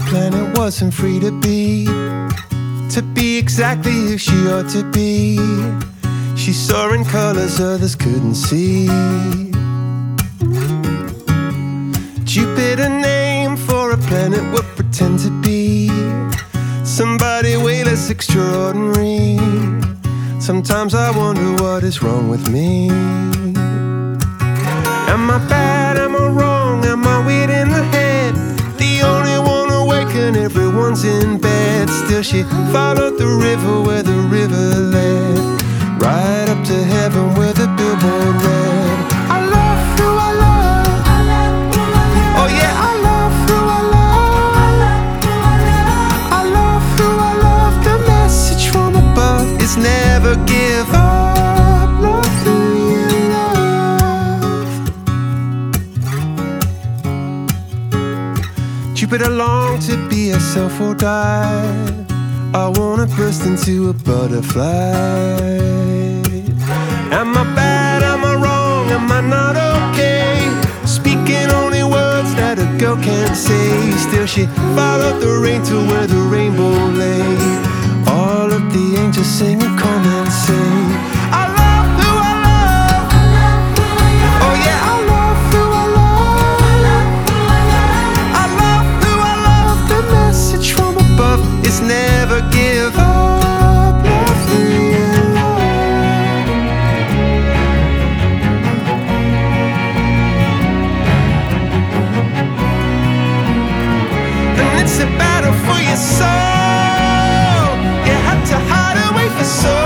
planet wasn't free to be exactly who she ought to be. She saw in colors others couldn't see. Jupiter name for a planet would pretend to be somebody way less extraordinary. Sometimes I wonder what is wrong with me. Am I bad? Am I wrong? Am I weird in the head? The only one awake and everyone's in bed. Still she followed the river where the river led, right up to heaven where the billboard read, I love who I love. Oh yeah, I love who I love. I love who I love. The message from above is never give up. Love who you love. Jupiter longed to be herself or die. I wanna burst into a butterfly. Am I bad? Am I wrong? Am I not okay? Speaking only words that a girl can't say. Still she followed the rain to where the rainbow lay. All of the angels singing, come and say, I love who I love. Oh yeah, I love who I love. I love who I love. The message from above is never give up. Love who you love. And it's a battle for your soul. You had to hide away for so